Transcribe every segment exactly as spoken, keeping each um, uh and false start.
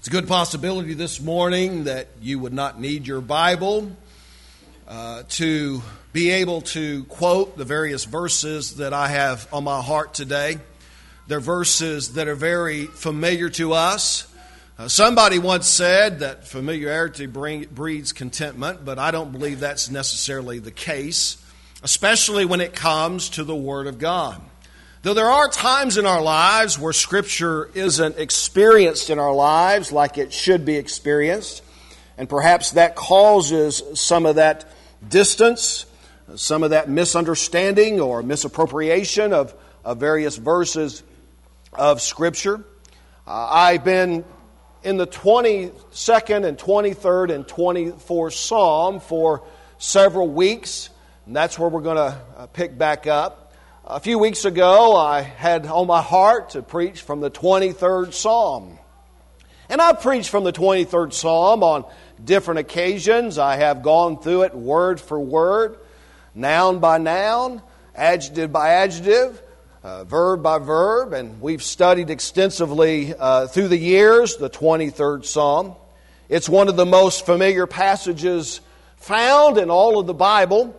It's a good possibility this morning that you would not need your Bible uh, to be able to quote the various verses that I have on my heart today. They're verses that are very familiar to us. Uh, somebody once said that familiarity bring, breeds contentment, but I don't believe that's necessarily the case, especially when it comes to the Word of God. Though there are times in our lives where Scripture isn't experienced in our lives like it should be experienced, and perhaps that causes some of that distance, some of that misunderstanding or misappropriation of, of various verses of Scripture. Uh, I've been in the twenty-second and twenty-third and twenty-fourth Psalm for several weeks, and that's where we're going to uh, pick back up. A few weeks ago, I had on my heart to preach from the twenty-third Psalm. And I've preached from the twenty-third Psalm on different occasions. I have gone through it word for word, noun by noun, adjective by adjective, uh, verb by verb, and we've studied extensively uh, through the years the twenty-third Psalm. It's one of the most familiar passages found in all of the Bible.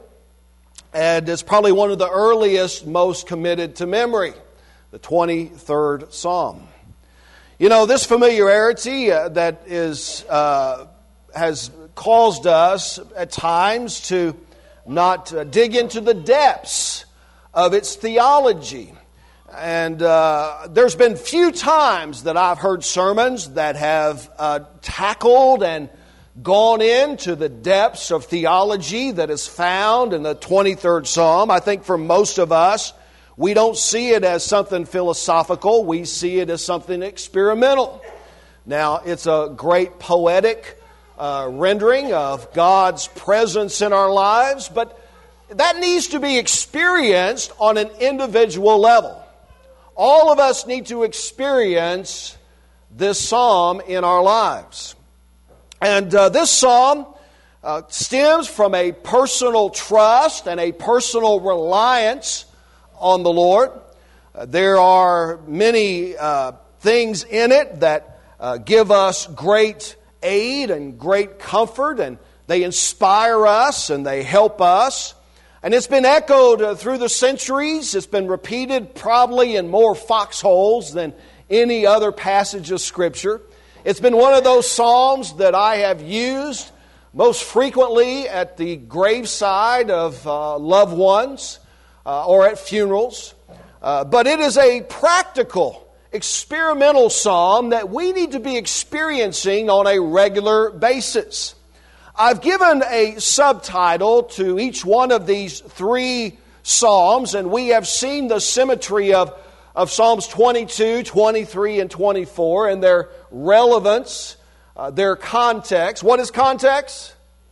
And it's probably one of the earliest, most committed to memory, the twenty-third Psalm. You know, this familiarity uh, that is uh, has caused us at times to not uh, dig into the depths of its theology. And uh, there's been few times that I've heard sermons that have uh, tackled and gone into the depths of theology that is found in the twenty-third Psalm. I think for most of us, we don't see it as something philosophical. We see it as something experimental. Now, it's a great poetic uh, rendering of God's presence in our lives, but that needs to be experienced on an individual level. All of us need to experience this psalm in our lives. And uh, this psalm uh, stems from a personal trust and a personal reliance on the Lord. Uh, there are many uh, things in it that uh, give us great aid and great comfort, and they inspire us and they help us. And it's been echoed uh, through the centuries. It's been repeated probably in more foxholes than any other passage of Scripture. It's been one of those psalms that I have used most frequently at the graveside of uh, loved ones uh, or at funerals. Uh, but it is a practical, experimental psalm that we need to be experiencing on a regular basis. I've given a subtitle to each one of these three psalms, and we have seen the symmetry of of Psalms twenty-two, twenty-three, and twenty-four, and their relevance, uh, their context. What is context?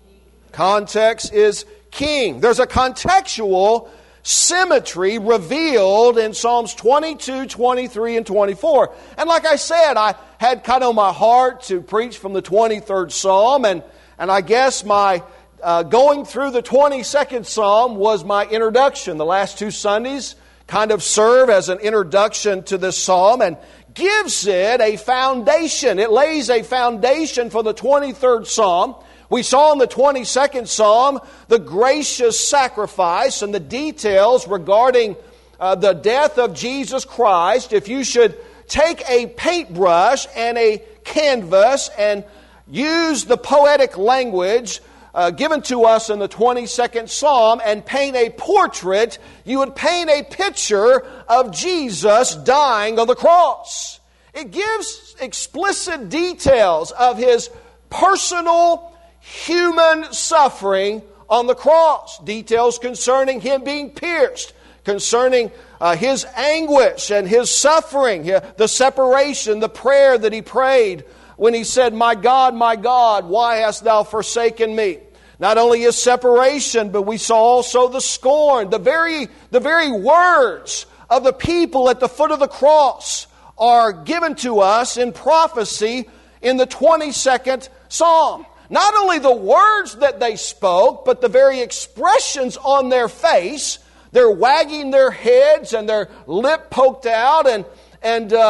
Context is king. There's a contextual symmetry revealed in Psalms twenty-two, twenty-three, and twenty-four. And like I said, I had kind of on my heart to preach from the twenty-third Psalm, and, and I guess my uh, going through the twenty-second Psalm was my introduction. The last two Sundays kind of serve as an introduction to this psalm and gives it a foundation. It lays a foundation for the twenty-third Psalm. We saw in the twenty-second Psalm the gracious sacrifice and the details regarding uh, the death of Jesus Christ. If you should take a paintbrush and a canvas and use the poetic language Uh, given to us in the twenty-second Psalm and paint a portrait, you would paint a picture of Jesus dying on the cross. It gives explicit details of His personal human suffering on the cross. Details concerning Him being pierced, concerning uh, His anguish and His suffering, the separation, the prayer that He prayed when He said, "My God, my God, why hast Thou forsaken me?" Not only His separation, but we saw also the scorn. The very, the very words of the people at the foot of the cross are given to us in prophecy in the twenty-second Psalm. Not only the words that they spoke, but the very expressions on their face. They're wagging their heads and their lip poked out and, and uh,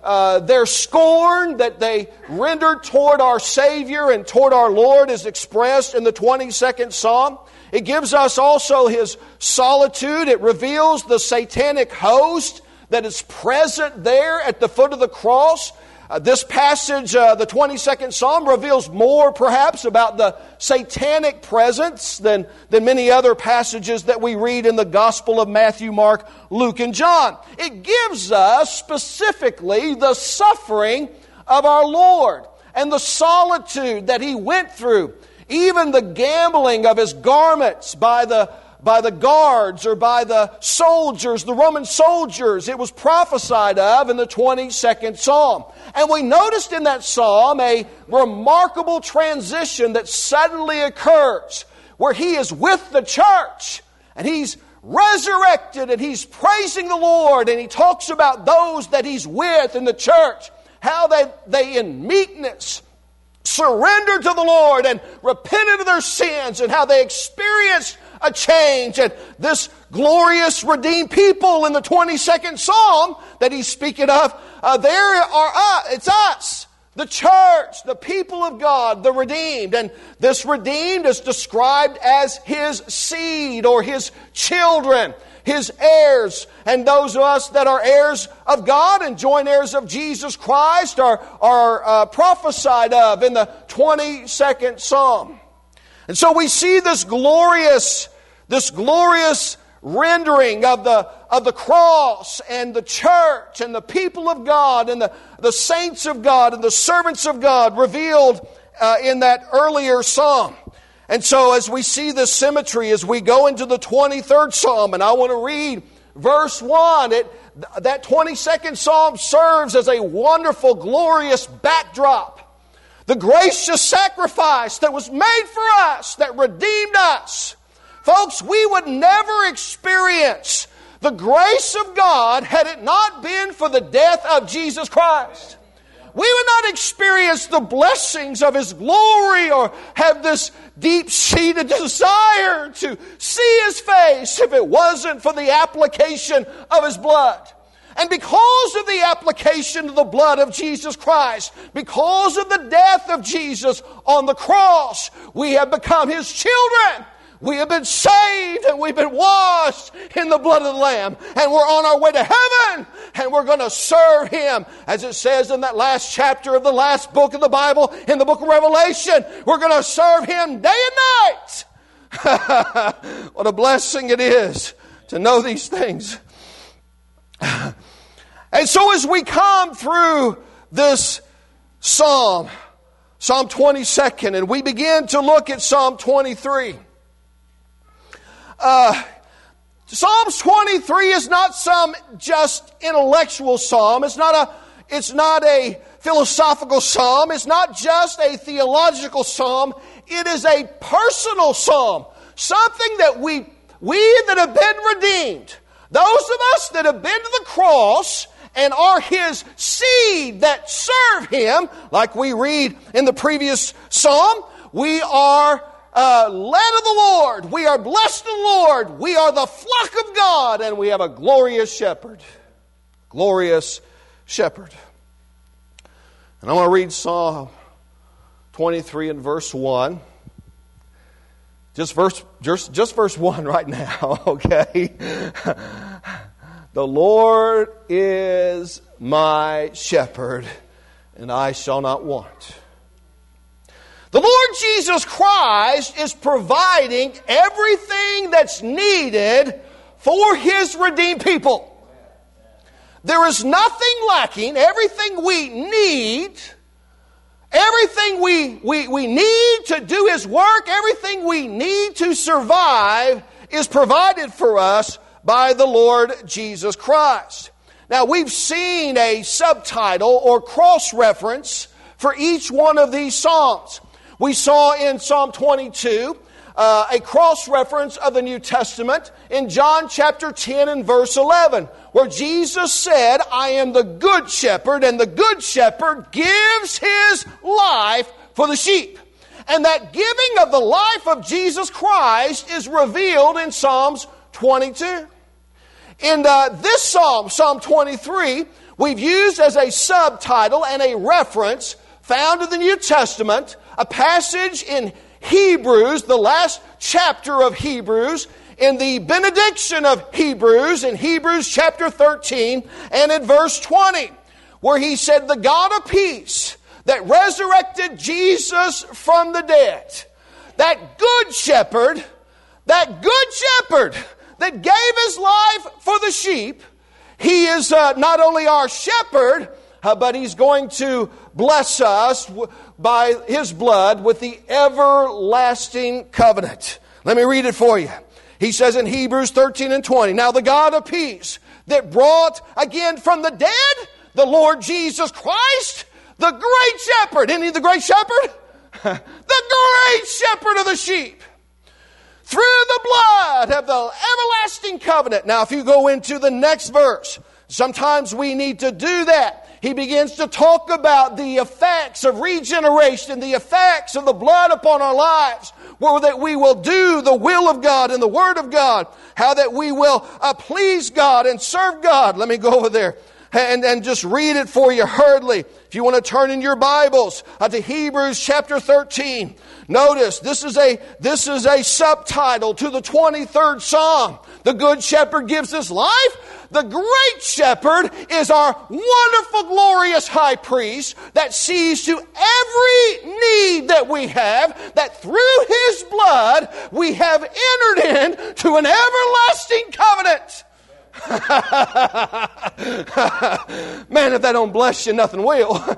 uh, their scorn that they rendered toward our Savior and toward our Lord is expressed in the twenty-second Psalm. It gives us also His solitude. It reveals the satanic host that is present there at the foot of the cross. Uh, this passage, uh, the twenty-second Psalm, reveals more perhaps about the satanic presence than, than many other passages that we read in the Gospel of Matthew, Mark, Luke, and John. It gives us specifically the suffering of our Lord and the solitude that He went through, even the gambling of His garments by the by the guards or by the soldiers, the Roman soldiers. It was prophesied of in the twenty-second Psalm. And we noticed in that Psalm a remarkable transition that suddenly occurs where He is with the church and He's resurrected and He's praising the Lord, and He talks about those that He's with in the church, how they, they in meekness surrendered to the Lord and repented of their sins, and how they experienced a change. And this glorious redeemed people in the twenty-second Psalm that he's speaking of, uh, there are uh, it's us, the church, the people of God, the redeemed. And this redeemed is described as His seed or His children, His heirs. And those of us that are heirs of God and joint heirs of Jesus Christ are, are uh, prophesied of in the twenty-second Psalm. And so we see this glorious, this glorious rendering of the, of the cross and the church and the people of God and the, the saints of God and the servants of God revealed uh, in that earlier Psalm. And so as we see this symmetry, as we go into the twenty-third Psalm, and I want to read verse one, it, that twenty-second Psalm serves as a wonderful, glorious backdrop. The gracious sacrifice that was made for us, that redeemed us. Folks, we would never experience the grace of God had it not been for the death of Jesus Christ. We would not experience the blessings of His glory or have this deep-seated desire to see His face if it wasn't for the application of His blood. And because of the application of the blood of Jesus Christ, because of the death of Jesus on the cross, we have become His children. We have been saved and we've been washed in the blood of the Lamb. And we're on our way to heaven. And we're going to serve Him. As it says in that last chapter of the last book of the Bible, in the book of Revelation, we're going to serve Him day and night. What a blessing it is to know these things. And so as we come through this Psalm, Psalm twenty-second, and we begin to look at Psalm twenty-three. Uh, Psalms twenty-three is not some just intellectual psalm. It's not a, it's not a philosophical psalm. It's not just a theological psalm. It is a personal psalm. Something that we, we that have been redeemed, those of us that have been to the cross and are His seed that serve Him, like we read in the previous psalm, we are uh, led of the Lord. We are blessed of the Lord. We are the flock of God, and we have a glorious shepherd. Glorious shepherd. And I want to read Psalm twenty-three and verse one. Just verse, just, just verse one right now, okay? The Lord is my shepherd, and I shall not want. The Lord Jesus Christ is providing everything that's needed for His redeemed people. There is nothing lacking. Everything we need, everything we, we, we need to do His work, everything we need to survive is provided for us by the Lord Jesus Christ. Now, we've seen a subtitle or cross-reference for each one of these Psalms. We saw in Psalm twenty-two uh, a cross-reference of the New Testament in John chapter ten and verse eleven, where Jesus said, I am the good shepherd, and the good shepherd gives his life for the sheep. And that giving of the life of Jesus Christ is revealed in Psalms twenty-two. In uh, this psalm, Psalm twenty-three, we've used as a subtitle and a reference found in the New Testament a passage in Hebrews, the last chapter of Hebrews, in the benediction of Hebrews, in Hebrews chapter thirteen and in verse twenty, where he said, the God of peace that resurrected Jesus from the dead, that good shepherd, that good shepherd that gave his life for the sheep, he is uh, not only our shepherd, uh, but he's going to bless us w- by his blood with the everlasting covenant. Let me read it for you. He says in Hebrews thirteen and twenty, now the God of peace that brought again from the dead the Lord Jesus Christ, the great shepherd. Isn't he the great shepherd? The great shepherd of the sheep. Through the blood of the everlasting covenant. Now if you go into the next verse, sometimes we need to do that. He begins to talk about the effects of regeneration, the effects of the blood upon our lives, where that we will do the will of God and the Word of God, how that we will uh, please God and serve God. Let me go over there and, and just read it for you hurriedly. If you want to turn in your Bibles uh, to Hebrews chapter thirteen, notice this is a this is a subtitle to the twenty-third Psalm. The Good Shepherd gives his life. The Great Shepherd is our wonderful, glorious High Priest that sees to every need that we have, that through His blood we have entered into an everlasting covenant. Man, if that don't bless you, nothing will. And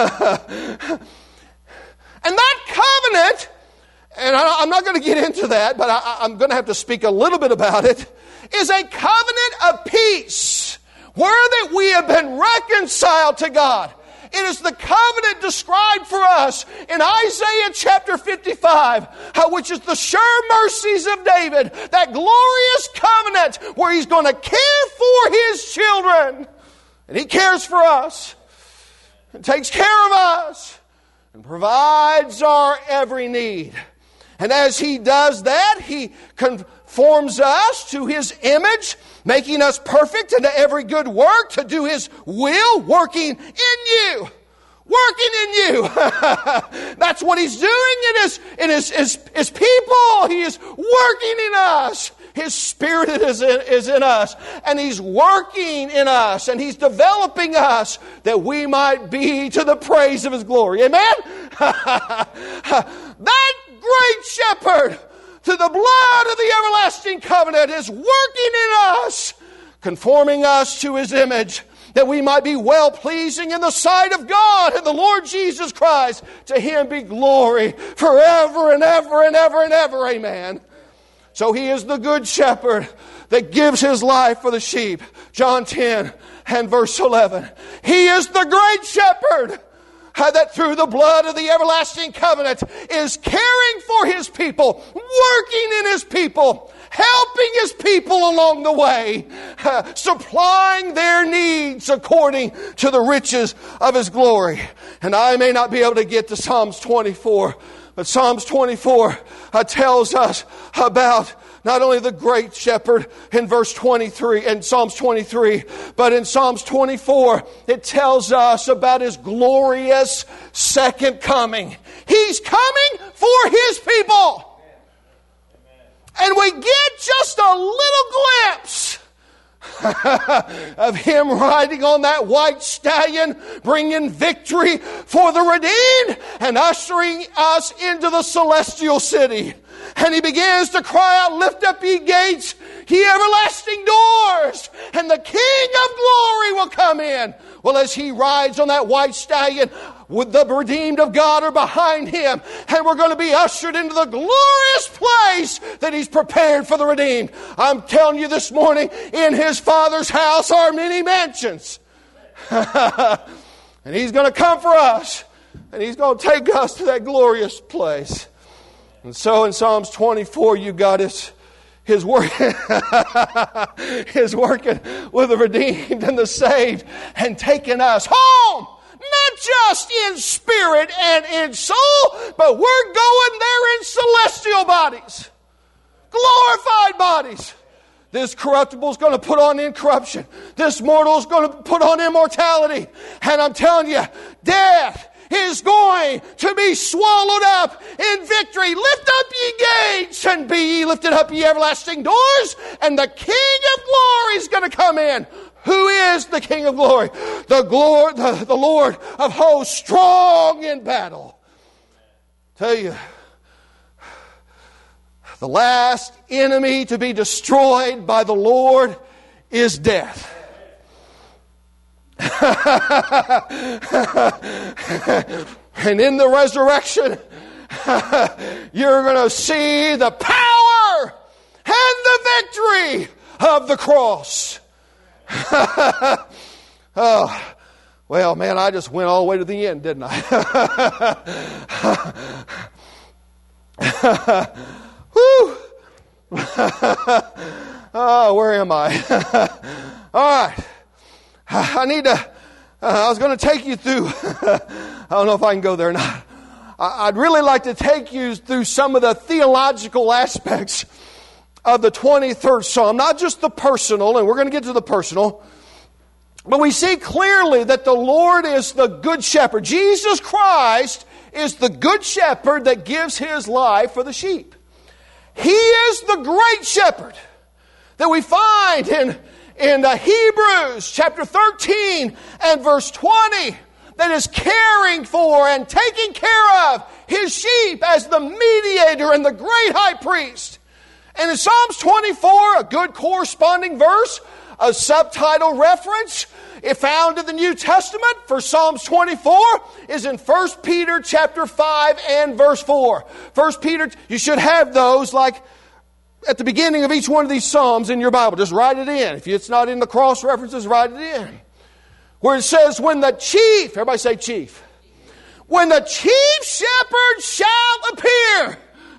that covenant, and I, I'm not going to get into that, but I, I'm going to have to speak a little bit about it, is a covenant of peace, where that we have been reconciled to God. It is the covenant described for us in Isaiah chapter fifty-five, which is the sure mercies of David, that glorious covenant where He's going to care for His children. And He cares for us and takes care of us and provides our every need. And as He does that, He conforms us to His image, making us perfect into every good work to do His will, working in you. Working in you. That's what He's doing in His, in his, his, his people. He is working in us. His Spirit is in, is in us. And He's working in us. And He's developing us that we might be to the praise of His glory. Amen? That great shepherd, to the blood of the everlasting covenant, is working in us, conforming us to His image, that we might be well-pleasing in the sight of God and the Lord Jesus Christ. To Him be glory forever and ever and ever and ever. Amen. So He is the good shepherd that gives His life for the sheep. John ten and verse eleven. He is the great shepherd that through the blood of the everlasting covenant is caring for His people, working in His people, helping His people along the way, uh, supplying their needs according to the riches of His glory. And I may not be able to get to Psalms twenty-four, but Psalms twenty-four uh, tells us about not only the great shepherd in verse twenty-three, in Psalms twenty-three, but in Psalms twenty-four, it tells us about His glorious second coming. He's coming for His people. And we get just a little glimpse of Him riding on that white stallion, bringing victory for the redeemed and ushering us into the celestial city. And He begins to cry out, lift up ye gates, ye everlasting doors, and the King of glory will come in. Well, as He rides on that white stallion, with the redeemed of God are behind Him, and we're going to be ushered into the glorious place that He's prepared for the redeemed. I'm telling you this morning, in His Father's house are many mansions. And He's going to come for us, and He's going to take us to that glorious place. And so in Psalms twenty-four, you got His, His work, His working with the redeemed and the saved, and taking us home. Not just in spirit and in soul, but we're going there in celestial bodies. Glorified bodies This corruptible is going to put on incorruption. This mortal is going to put on immortality. And I'm telling you, death is going to be swallowed up in victory. Lift up ye gates and be ye lifted up ye everlasting doors, and the King of glory is going to come in. Who is the King of glory? The, glory, the, the Lord of hosts, strong in battle. Tell you, the last enemy to be destroyed by the Lord is death. And in the resurrection, you're going to see the power and the victory of the cross. Oh, well, man, I just went all the way to the end, didn't I? Whew. Oh, where am I? All right. I need to, uh, I was going to take you through, I don't know if I can go there or not. I'd really like to take you through some of the theological aspects of the twenty-third Psalm, not just the personal, and we're going to get to the personal, but we see clearly that the Lord is the good shepherd. Jesus Christ is the good shepherd that gives his life for the sheep. He is the great shepherd that we find in, in uh, Hebrews chapter thirteen and verse twenty, that is caring for and taking care of his sheep as the mediator and the great high priest. And in Psalms twenty-four, a good corresponding verse, a subtitle reference, it found in the New Testament for Psalms twenty-four is in First Peter chapter five and verse four. First Peter, you should have those like at the beginning of each one of these Psalms in your Bible. Just write it in. If it's not in the cross references, write it in. Where it says, when the chief, everybody say chief. When the chief shepherd shall appear.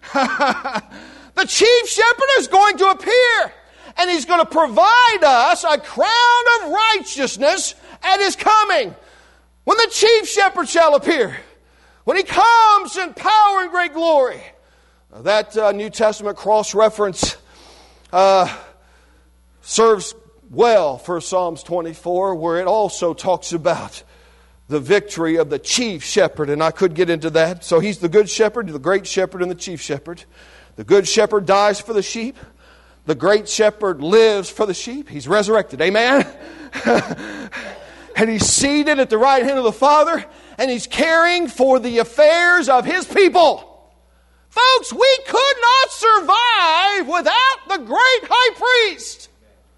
The chief shepherd is going to appear. And he's going to provide us a crown of righteousness at his coming. When the chief shepherd shall appear. When he comes in power and great glory. That uh, New Testament cross-reference uh, serves well for Psalms twenty-four, where it also talks about the victory of the chief shepherd. And I could get into that. So he's the good shepherd, the great shepherd, and the chief shepherd. The good shepherd dies for the sheep. The great shepherd lives for the sheep. He's resurrected. Amen? And he's seated at the right hand of the Father. And he's caring for the affairs of his people. Folks, we could not survive without the great high priest.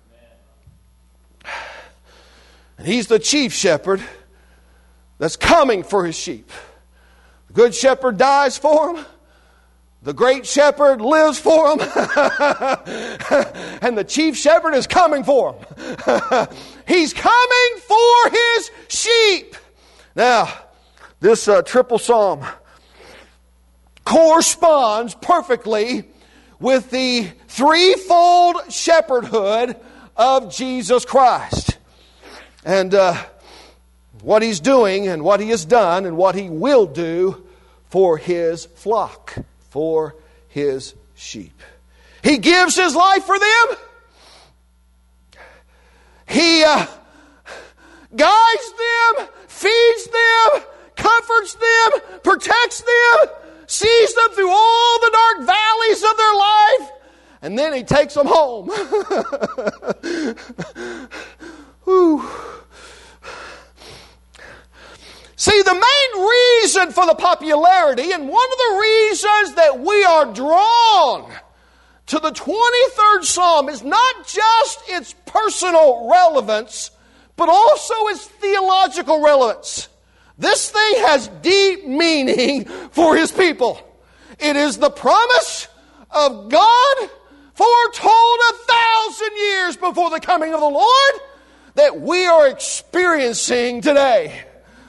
And he's the chief shepherd that's coming for his sheep. The good shepherd dies for him. The great shepherd lives for him. And the chief shepherd is coming for him. He's coming for his sheep. Now, this uh, triple psalm corresponds perfectly with the threefold shepherdhood of Jesus Christ. And uh, what he's doing and what he has done and what he will do for his flock, for his sheep. He gives his life for them. He uh, guides them, feeds them, comforts them, protects them, sees them through all the dark valleys of their life, and then he takes them home. Whew. See, the main reason for the popularity, and one of the reasons that we are drawn to the twenty-third Psalm, is not just its personal relevance, but also its theological relevance. This thing has deep meaning for his people. It is the promise of God foretold a thousand years before the coming of the Lord that we are experiencing today.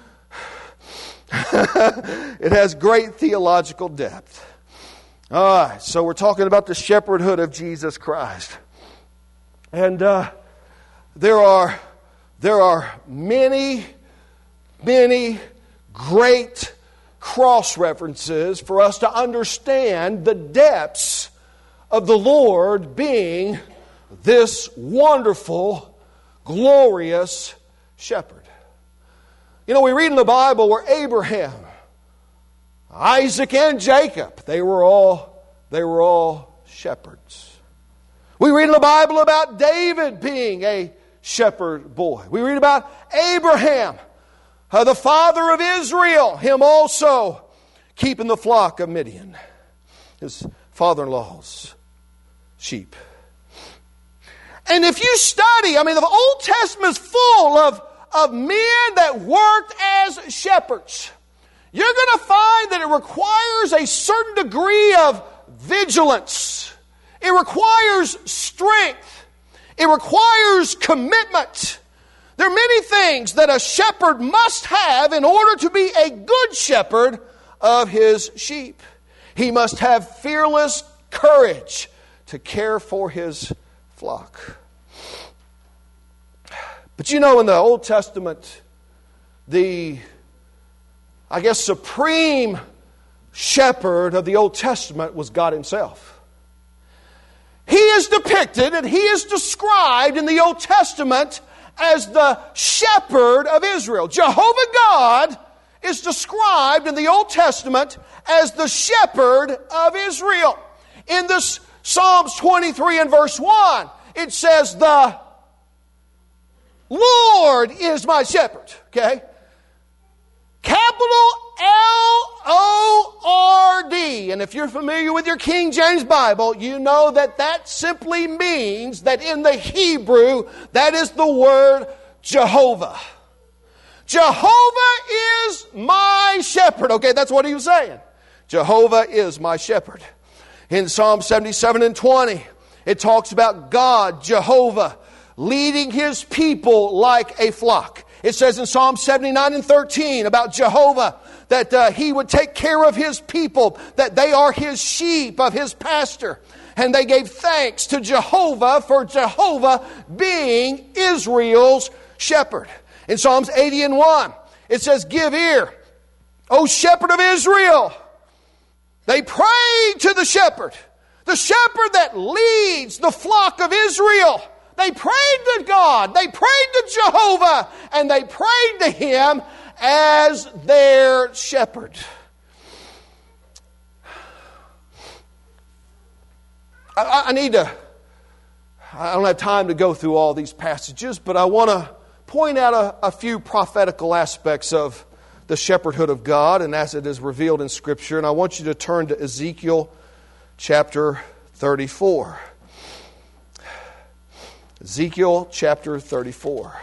It has great theological depth. All right, so we're talking about the shepherdhood of Jesus Christ. And uh, there are there are many, many great cross-references for us to understand the depths of the Lord being this wonderful, glorious shepherd. You know, we read in the Bible where Abraham, Isaac, and Jacob, they were all, they were all shepherds. We read in the Bible about David being a shepherd boy. We read about Abraham, uh, the father of Israel, him also keeping the flock of Midian, his father-in-law's sheep. And if you study, I mean, the Old Testament is full of, of men that worked as shepherds. You're going to find that it requires a certain degree of vigilance. It requires strength. It requires commitment. There are many things that a shepherd must have in order to be a good shepherd of his sheep. He must have fearless courage to care for his flock. But you know, in the Old Testament, the, I guess, supreme shepherd of the Old Testament was God Himself. He is depicted and He is described in the Old Testament as the shepherd of Israel. Jehovah God is described in the Old Testament as the shepherd of Israel. In this Psalms twenty-three and verse one, it says, "The Lord is my shepherd." Okay? Capital L O R D. And if you're familiar with your King James Bible, you know that that simply means that in the Hebrew, that is the word Jehovah. Jehovah is my shepherd. Okay, that's what he was saying. Jehovah is my shepherd. In Psalm seventy-seven and twenty, it talks about God, Jehovah, leading His people like a flock. It says in Psalm seventy-nine and thirteen about Jehovah that uh, He would take care of His people, that they are His sheep of His pasture. And they gave thanks to Jehovah for Jehovah being Israel's shepherd. In Psalms eighty and one, it says, "Give ear, O shepherd of Israel." They prayed to the shepherd, the shepherd that leads the flock of Israel. They prayed to God, they prayed to Jehovah, and they prayed to Him as their shepherd. I, I need to, I don't have time to go through all these passages, but I want to point out a, a few prophetical aspects of the shepherdhood of God and as it is revealed in Scripture. And I want you to turn to Ezekiel chapter thirty-four. Ezekiel chapter thirty-four.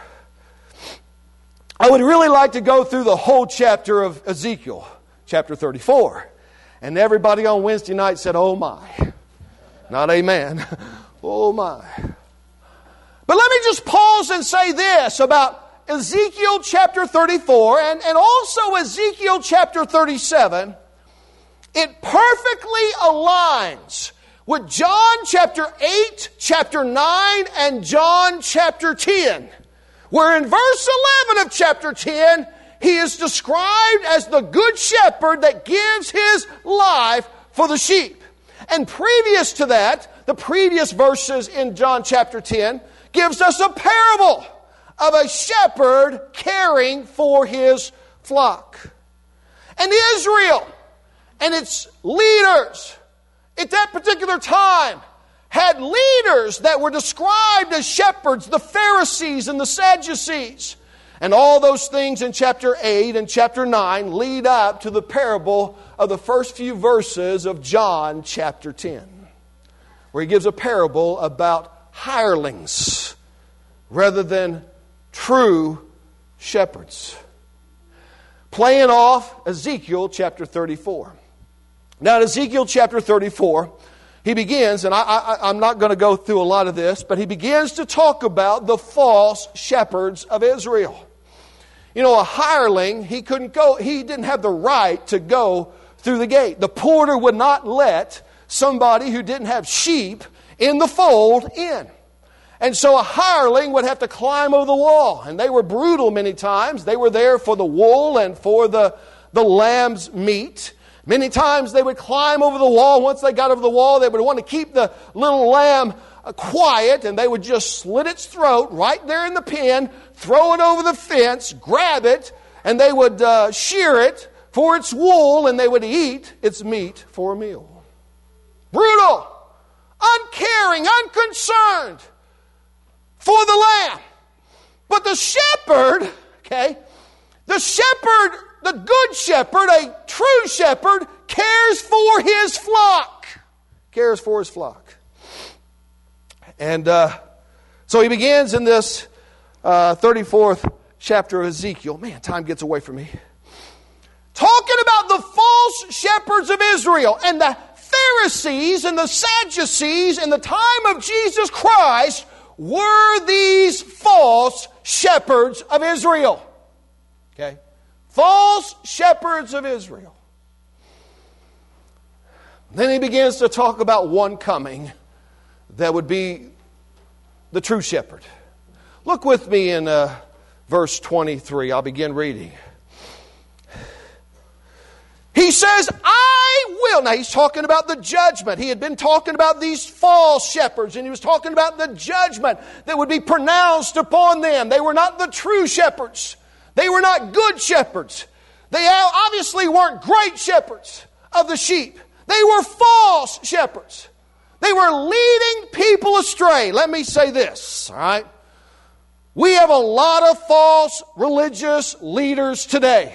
I would really like to go through the whole chapter of Ezekiel chapter thirty-four. And everybody on Wednesday night said, "Oh my." Not amen. Oh my. But let me just pause and say this about Ezekiel chapter thirty-four and, and also Ezekiel chapter thirty-seven. It perfectly aligns with John chapter eight, chapter nine, and John chapter ten, where in verse eleven of chapter ten, He is described as the good shepherd that gives His life for the sheep. And previous to that, the previous verses in John chapter ten gives us a parable of a shepherd caring for his flock. And Israel and its leaders at that particular time had leaders that were described as shepherds, the Pharisees and the Sadducees. And all those things in chapter eight and chapter nine lead up to the parable of the first few verses of John chapter ten, where He gives a parable about hirelings rather than true shepherds. Playing off Ezekiel chapter thirty-four. Now in Ezekiel chapter thirty-four, he begins, and I, I, I'm not going to go through a lot of this, but he begins to talk about the false shepherds of Israel. You know, a hireling, he couldn't go, he didn't have the right to go through the gate. The porter would not let somebody who didn't have sheep in the fold in. And so a hireling would have to climb over the wall. And they were brutal many times. They were there for the wool and for the, the lamb's meat. Many times they would climb over the wall. Once they got over the wall, they would want to keep the little lamb quiet, and they would just slit its throat right there in the pen, throw it over the fence, grab it, and they would uh, shear it for its wool, and they would eat its meat for a meal. Brutal, uncaring, unconcerned for the lamb. But the shepherd, okay, the shepherd, the good shepherd, a true shepherd, cares for his flock. Cares for his flock. And uh, so he begins in this uh, thirty-fourth chapter of Ezekiel. Man, time gets away from me. Talking about the false shepherds of Israel and the Pharisees and the Sadducees in the time of Jesus Christ were these false shepherds of Israel. Okay? False shepherds of Israel. Then he begins to talk about one coming that would be the true shepherd. Look with me in uh, verse twenty-three. I'll begin reading. He says, I will. Now he's talking about the judgment. He had been talking about these false shepherds, and he was talking about the judgment that would be pronounced upon them. They were not the true shepherds. They were not good shepherds. They obviously weren't great shepherds of the sheep. They were false shepherds. They were leading people astray. Let me say this, all right? We have a lot of false religious leaders today.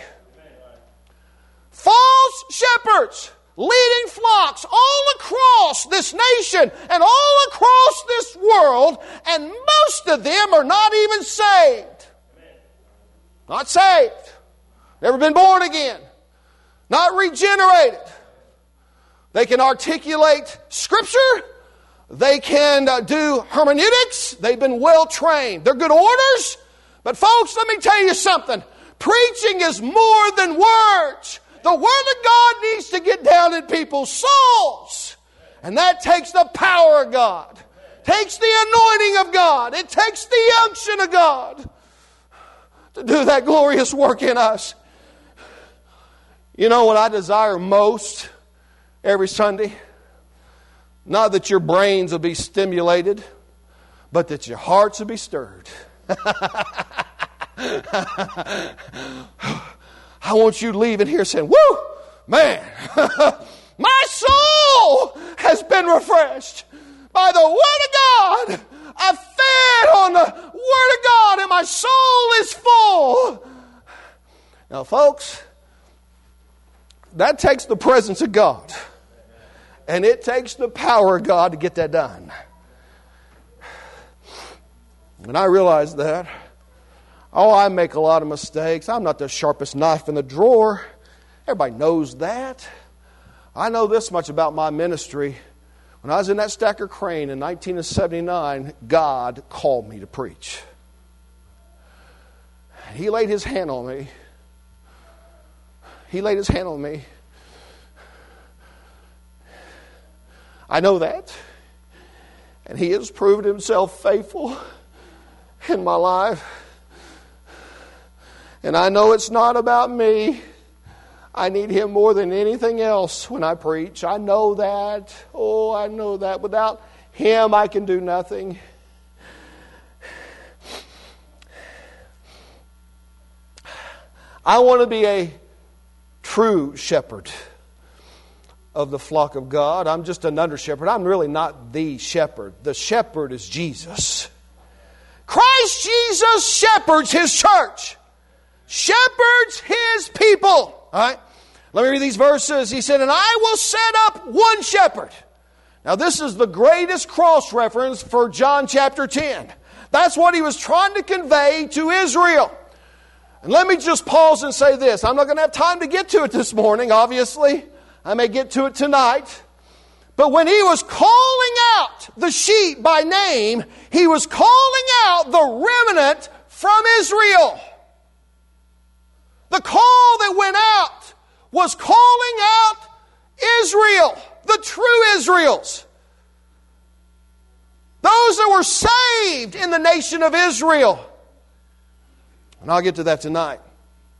False shepherds leading flocks all across this nation and all across this world, and most of them are not even saved. Not saved. Never been born again. Not regenerated. They can articulate Scripture. They can uh, do hermeneutics. They've been well trained. They're good orators. But folks, let me tell you something. Preaching is more than words. The Word of God needs to get down in people's souls. And that takes the power of God. Takes the anointing of God. It takes the unction of God to do that glorious work in us. You know what I desire most every Sunday? Not that your brains will be stimulated, but that your hearts will be stirred. I want you leaving here saying, woo, man, my soul has been refreshed by the Word of God. I fed on the Word of God and my soul is full. Now, folks, that takes the presence of God. And it takes the power of God to get that done. And I realize that. Oh, I make a lot of mistakes. I'm not the sharpest knife in the drawer. Everybody knows that. I know this much about my ministry. When I was in that Stacker Crane in nineteen seventy-nine, God called me to preach. He laid His hand on me. He laid His hand on me. I know that. And He has proven Himself faithful in my life. And I know it's not about me. I need Him more than anything else when I preach. I know that. Oh, I know that. Without Him, I can do nothing. I want to be a true shepherd of the flock of God. I'm just an under shepherd. I'm really not the shepherd. The shepherd is Jesus. Christ Jesus shepherds His church. Shepherds His people. All right. Let me read these verses. He said, and I will set up one shepherd. Now this is the greatest cross reference for John chapter ten. That's what He was trying to convey to Israel. And let me just pause and say this. I'm not going to have time to get to it this morning, obviously. I may get to it tonight. But when He was calling out the sheep by name, He was calling out the remnant from Israel. The call that went out was calling out Israel, the true Israels. Those that were saved in the nation of Israel. And I'll get to that tonight.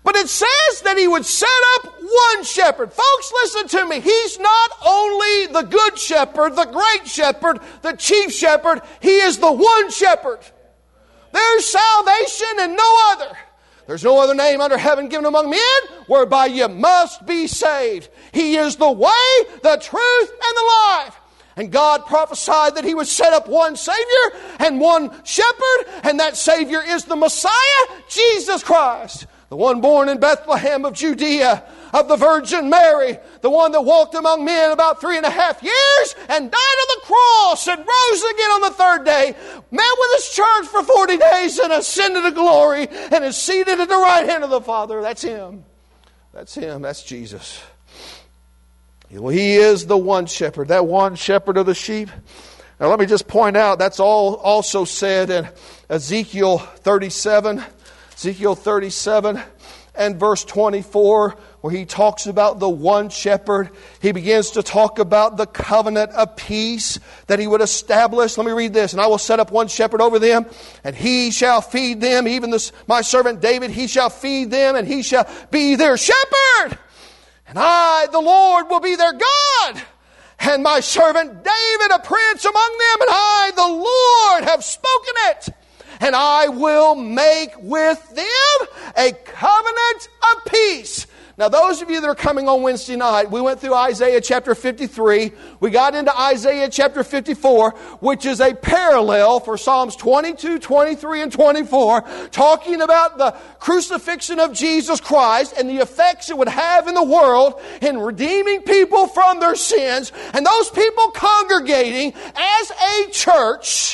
But it says that He would set up one shepherd. Folks, listen to me. He's not only the good shepherd, the great shepherd, the chief shepherd. He is the one shepherd. There's salvation and no other. There's no other name under heaven given among men whereby you must be saved. He is the way, the truth, and the life. And God prophesied that He would set up one Savior and one shepherd, and that Savior is the Messiah, Jesus Christ. The one born in Bethlehem of Judea, of the Virgin Mary, the one that walked among men about three and a half years and died on the cross and rose again on the third day, met with His church for forty days and ascended to glory and is seated at the right hand of the Father. That's Him. That's Him. That's Jesus. Well, He is the one shepherd, that one shepherd of the sheep. Now let me just point out, that's all also said in Ezekiel thirty-seven. Ezekiel thirty-seven and verse twenty-four, where he talks about the one shepherd. He begins to talk about the covenant of peace that He would establish. Let me read this. And I will set up one shepherd over them, and he shall feed them. Even this, my servant David, he shall feed them, and he shall be their shepherd. And I, the Lord, will be their God. And my servant David, a prince among them, and I, the Lord, have spoken it. And I will make with them a covenant of peace. Now, those of you that are coming on Wednesday night, we went through Isaiah chapter fifty-three. We got into Isaiah chapter fifty-four, which is a parallel for Psalms twenty-two, twenty-three, and twenty-four, talking about the crucifixion of Jesus Christ and the effects it would have in the world in redeeming people from their sins, and those people congregating as a church.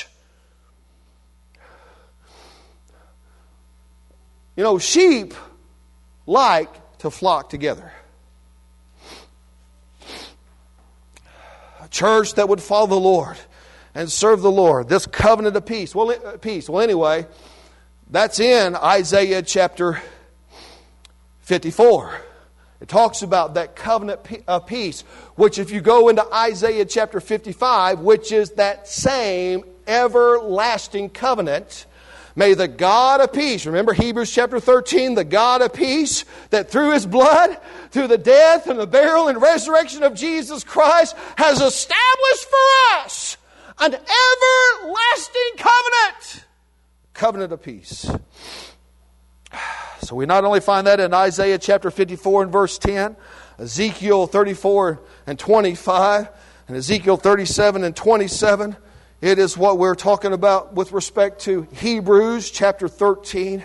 You know, sheep like to flock together. A church that would follow the Lord and serve the Lord. This covenant of peace. Well, peace. Well, anyway, that's in Isaiah chapter fifty-four. It talks about that covenant of peace, which if you go into Isaiah chapter fifty-five, which is that same everlasting covenant, may the God of peace, remember Hebrews chapter thirteen, the God of peace, that through His blood, through the death and the burial and resurrection of Jesus Christ, has established for us an everlasting covenant. Covenant of peace. So we not only find that in Isaiah chapter fifty-four and verse ten, Ezekiel thirty-four and twenty-five, and Ezekiel thirty-seven and twenty-seven. It is what we're talking about with respect to Hebrews chapter thirteen.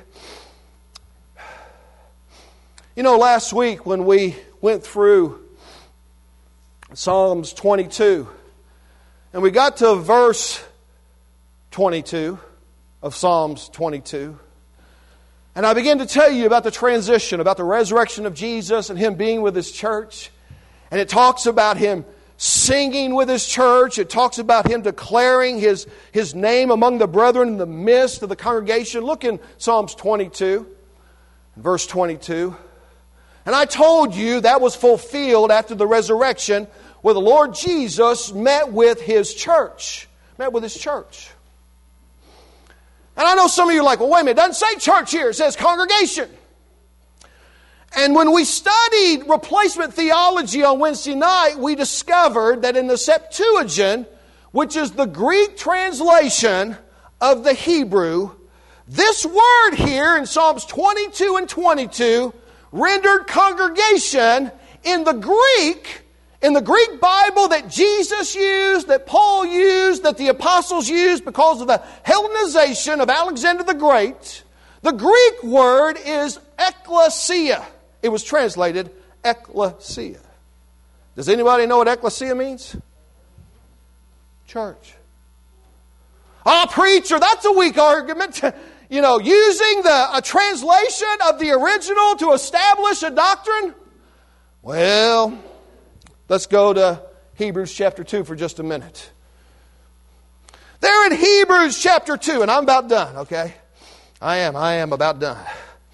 You know, last week when we went through Psalms twenty-two, and we got to verse twenty-two of Psalms twenty-two, and I began to tell you about the transition, about the resurrection of Jesus and Him being with His church. And it talks about Him singing with His church. It talks about Him declaring His, His name among the brethren in the midst of the congregation. Look in Psalms twenty-two, verse twenty-two. And I told you that was fulfilled after the resurrection, where the Lord Jesus met with His church. Met with His church. And I know some of you are like, well, wait a minute, it doesn't say church here, it says congregation. And when we studied replacement theology on Wednesday night, we discovered that in the Septuagint, which is the Greek translation of the Hebrew, this word here in Psalms twenty-two and twenty-two rendered congregation in the Greek, in the Greek Bible that Jesus used, that Paul used, that the apostles used because of the Hellenization of Alexander the Great. The Greek word is ekklesia. It was translated ecclesia. Does anybody know what ecclesia means? Church. Ah, preacher, that's a weak argument. You know, using the a translation of the original to establish a doctrine. Well, let's go to Hebrews chapter two for just a minute. They're in Hebrews chapter two, and I'm about done, okay? I am, I am about done.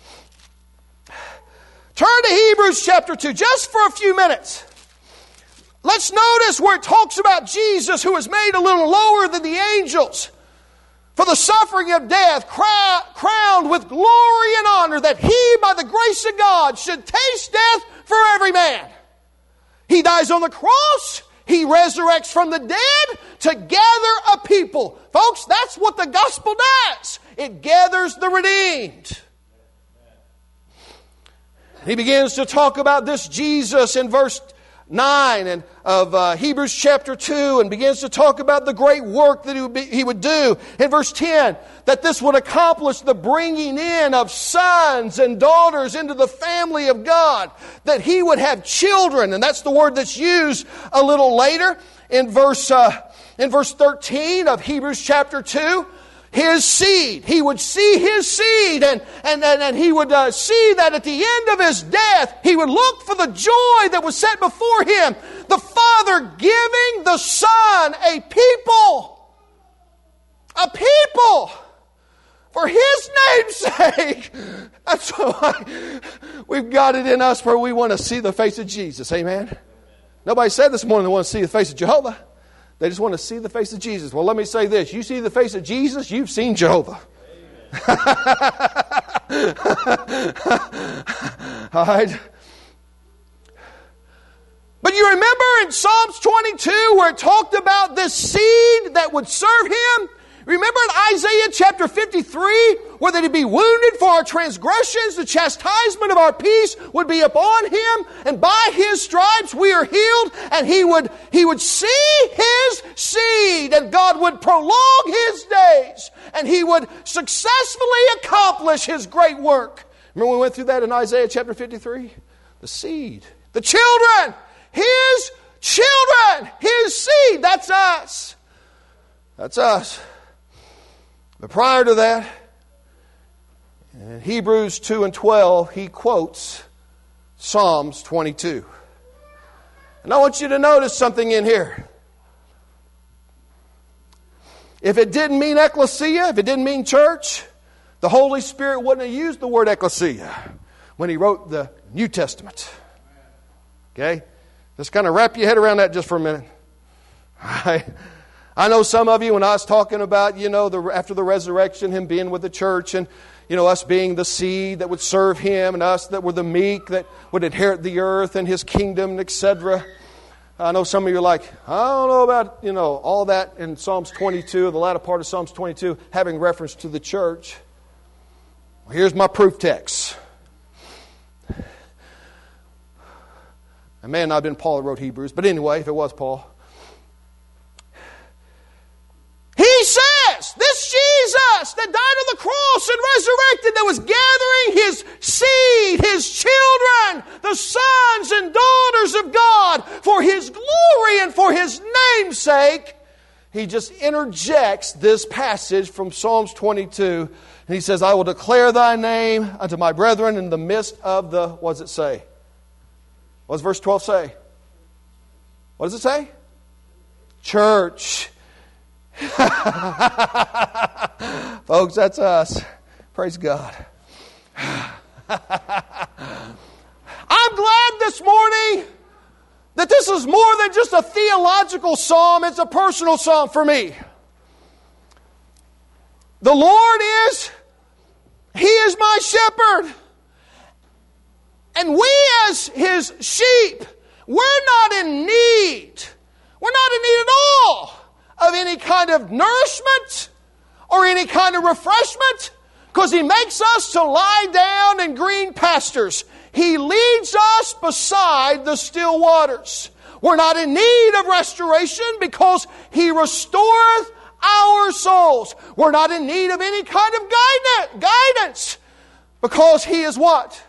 Turn to Hebrews chapter two, just for a few minutes. Let's notice where it talks about Jesus, who is made a little lower than the angels. for the suffering of death, crowned with glory and honor, that He, by the grace of God, should taste death for every man. He dies on the cross. He resurrects from the dead to gather a people. Folks, that's what the gospel does. It gathers the redeemed. He begins to talk about this Jesus in verse nine and of uh, Hebrews chapter two, and begins to talk about the great work that he would, be, he would do. In verse ten, that this would accomplish the bringing in of sons and daughters into the family of God. That He would have children, and that's the word that's used a little later in verse uh, in verse thirteen of Hebrews chapter two. His seed. He would see His seed, and, and, and, and He would uh, see that at the end of His death, He would look for the joy that was set before Him. The Father giving the Son a people. A people. For His name's sake. That's why we've got it in us where we want to see the face of Jesus. Amen? Nobody said this morning they want to see the face of Jehovah. They just want to see the face of Jesus. Well, let me say this. You see the face of Jesus, you've seen Jehovah. All right. But you remember in Psalms twenty-two where it talked about this seed that would serve Him? Remember in Isaiah chapter fifty-three, where that He'd be wounded for our transgressions, the chastisement of our peace would be upon Him, and by His stripes we are healed, and He would, he would see His seed, and God would prolong His days, and He would successfully accomplish His great work. Remember we went through that in Isaiah chapter fifty-three? The seed. The children. His children. His seed. That's us. That's us. But prior to that, in Hebrews two and twelve, he quotes Psalms twenty-two. And I want you to notice something in here. If it didn't mean ecclesia, if it didn't mean church, the Holy Spirit wouldn't have used the word ecclesia when He wrote the New Testament. Okay? Just kind of wrap your head around that just for a minute. All right? I know some of you, when I was talking about, you know, the, after the resurrection, Him being with the church, and, you know, us being the seed that would serve Him, and us that were the meek that would inherit the earth and His kingdom, et cetera. I know some of you are like, I don't know about, you know, all that in Psalms twenty-two, the latter part of Psalms twenty-two, having reference to the church. Well, here's my proof text. It may not have been Paul that wrote Hebrews, but anyway, if it was Paul. He says, this Jesus that died on the cross and resurrected, that was gathering His seed, His children, the sons and daughters of God, for His glory and for His name's sake, He just interjects this passage from Psalms twenty-two, and He says, I will declare Thy name unto my brethren in the midst of the, what does it say? What does verse twelve say? What does it say? Church. Folks, that's us. Praise God. I'm glad this morning that this is more than just a theological psalm. It's a personal psalm for me. The Lord is, He is my shepherd. And we as His sheep, we're not in need. We're not in need at all of any kind of nourishment or any kind of refreshment, because He makes us to lie down in green pastures. He leads us beside the still waters. We're not in need of restoration because He restoreth our souls. We're not in need of any kind of guidance because He is what?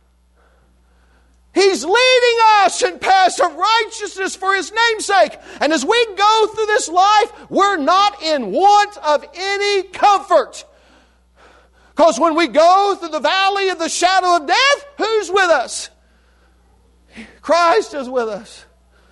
He's leading us in paths of righteousness for His name's sake. And as we go through this life, we're not in want of any comfort. Because when we go through the valley of the shadow of death, who's with us? Christ is with us.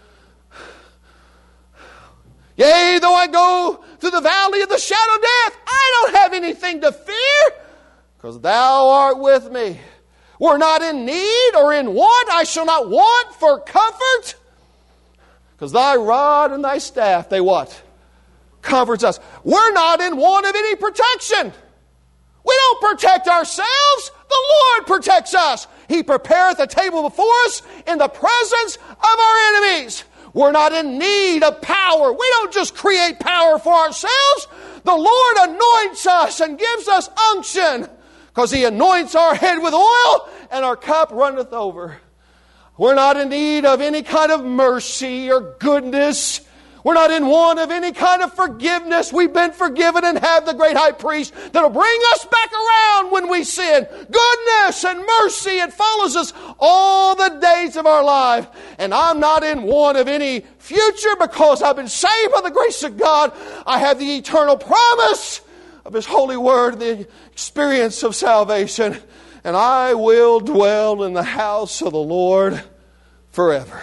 Yea, though I go through the valley of the shadow of death, I don't have anything to fear, because Thou art with me. We're not in need or in want. I shall not want for comfort, because Thy rod and Thy staff, they what? comforts us. We're not in want of any protection. We don't protect ourselves. The Lord protects us. He prepareth a table before us in the presence of our enemies. We're not in need of power. We don't just create power for ourselves. The Lord anoints us and gives us unction, because He anoints our head with oil and our cup runneth over. We're not in need of any kind of mercy or goodness. We're not in want of any kind of forgiveness. We've been forgiven and have the great high priest that'll bring us back around when we sin. Goodness and mercy, it follows us all the days of our life. And I'm not in want of any future, because I've been saved by the grace of God. I have the eternal promise of His holy word, the experience of salvation. And I will dwell in the house of the Lord forever.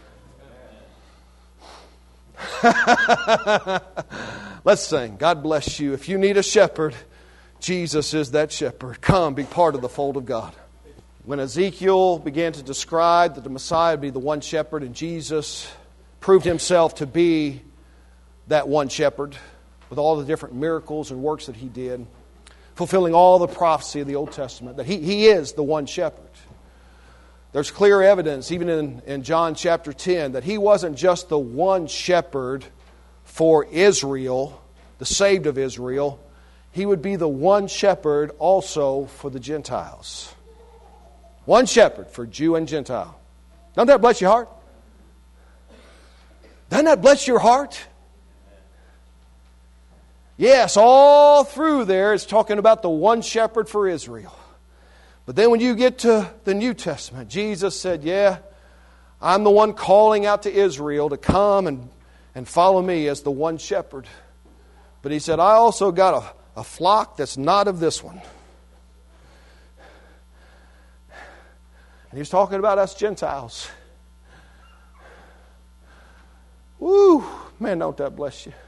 Let's sing. God bless you. If you need a shepherd, Jesus is that shepherd. Come, be part of the fold of God. When Ezekiel began to describe that the Messiah would be the one shepherd, and Jesus proved Himself to be that one shepherd with all the different miracles and works that He did, fulfilling all the prophecy of the Old Testament, that He, he is the one shepherd. There's clear evidence, even in, in John chapter ten, that He wasn't just the one shepherd for Israel, the saved of Israel. He would be the one shepherd also for the Gentiles. One shepherd for Jew and Gentile. Doesn't that bless your heart? Doesn't that bless your heart? Yes, all through there it's talking about the one shepherd for Israel. But then when you get to the New Testament, Jesus said, yeah, I'm the one calling out to Israel to come and, and follow me as the one shepherd. But He said, I also got a, a flock that's not of this one. And He was talking about us Gentiles. Woo! Man, don't that bless you.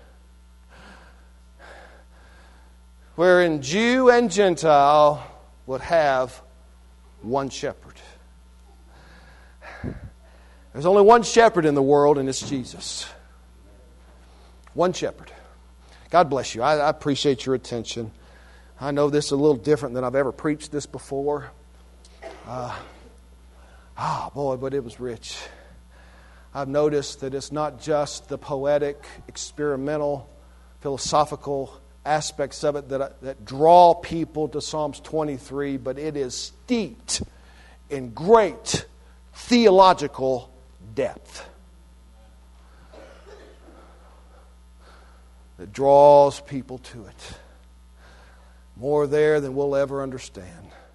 Wherein Jew and Gentile would have one shepherd. There's only one shepherd in the world, and it's Jesus. One shepherd. God bless you. I, I appreciate your attention. I know this is a little different than I've ever preached this before. Uh, ah, boy, but it was rich. I've noticed that it's not just the poetic, experimental, philosophical aspects of it that, that draw people to Psalms twenty-three, but it is steeped in great theological depth that draws people to it. More there than we'll ever understand.